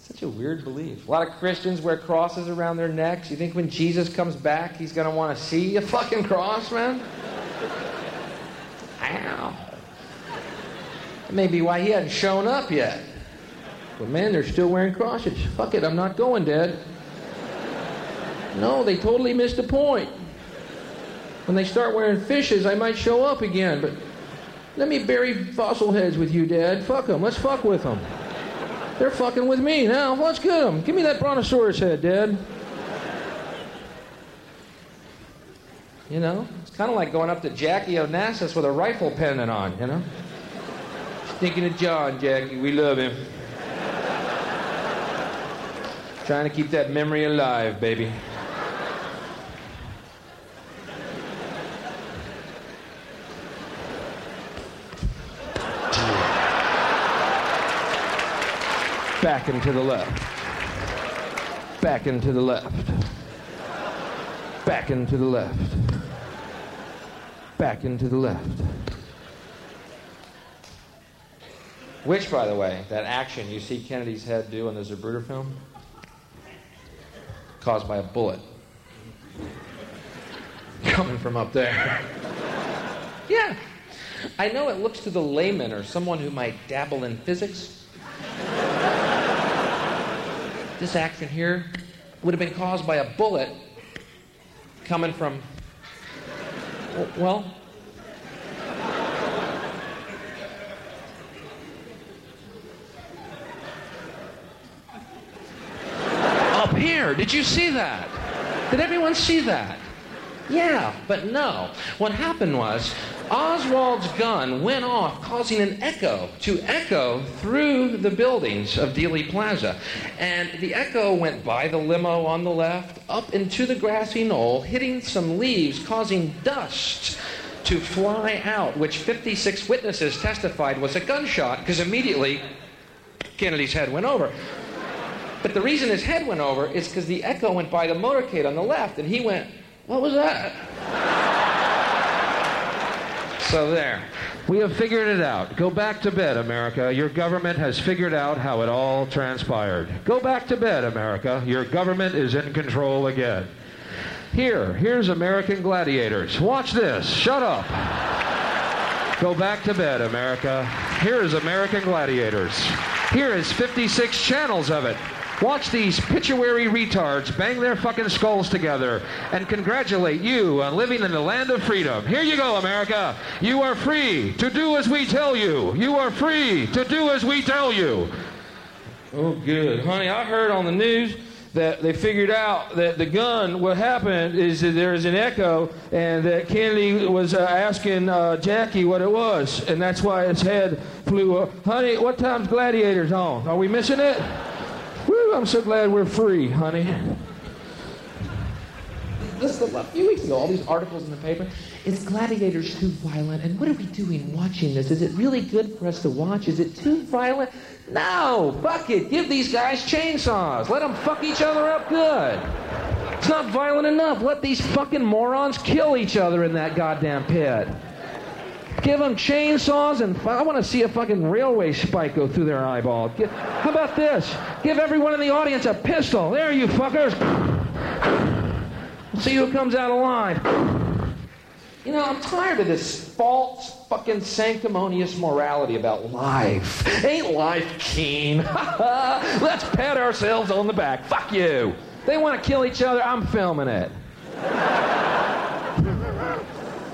Such a weird belief. A lot of Christians wear crosses around their necks. You think when Jesus comes back, he's going to want to see a fucking cross, man? Ow. That may be why he hadn't shown up yet. But man, they're still wearing crosses. Fuck it, I'm not going, Dad. No, they totally missed the point. When they start wearing fishes, I might show up again, but let me bury fossil heads with you, Dad. Fuck them. Let's fuck with them. They're fucking with me now. Let's get them. Give me that brontosaurus head, Dad. You know, it's kind of like going up to Jackie Onassis with a rifle pendant on, you know? Thinking of John, Jackie. We love him. Trying to keep that memory alive, baby. Back and to the left. Back and to the left. Back and to the left. Back and to the left. Which, by the way, that action you see Kennedy's head do in the Zapruder film, caused by a bullet coming from up there. Yeah. I know it looks to the layman or someone who might dabble in physics. This action here would have been caused by a bullet coming from, well, up here. Did you see that? Did everyone see that? Yeah, but no. What happened was Oswald's gun went off, causing an echo to echo through the buildings of Dealey Plaza. And the echo went by the limo on the left, up into the grassy knoll, hitting some leaves, causing dust to fly out, which 56 witnesses testified was a gunshot, because immediately Kennedy's head went over. But the reason his head went over is because the echo went by the motorcade on the left, and he went, "What was that?" So there. We have figured it out. Go back to bed, America. Your government has figured out how it all transpired. Go back to bed, America. Your government is in control again. Here's American Gladiators. Watch this. Shut up. Go back to bed, America. Here is American Gladiators. Here is 56 channels of it. Watch these pituitary retards bang their fucking skulls together and congratulate you on living in the land of freedom. Here you go, America. You are free to do as we tell you. You are free to do as we tell you. Oh, good. Honey, I heard on the news that they figured out that the gun, what happened is that there's an echo and that Kennedy was asking Jackie what it was, and that's why his head flew up. Honey, what time's Gladiators on? Are we missing it? Woo, I'm so glad we're free, honey. Listen, a few weeks ago, all these articles in the paper, is Gladiators too violent? And what are we doing watching this? Is it really good for us to watch? Is it too violent? No, fuck it. Give these guys chainsaws. Let them fuck each other up good. It's not violent enough. Let these fucking morons kill each other in that goddamn pit. Give them chainsaws and I want to see a fucking railway spike go through their eyeball. How about this? Give everyone in the audience a pistol. There, you fuckers. See who comes out alive. You know, I'm tired of this false fucking sanctimonious morality about life. Ain't life keen? Let's pat ourselves on the back. Fuck you. They want to kill each other. I'm filming it.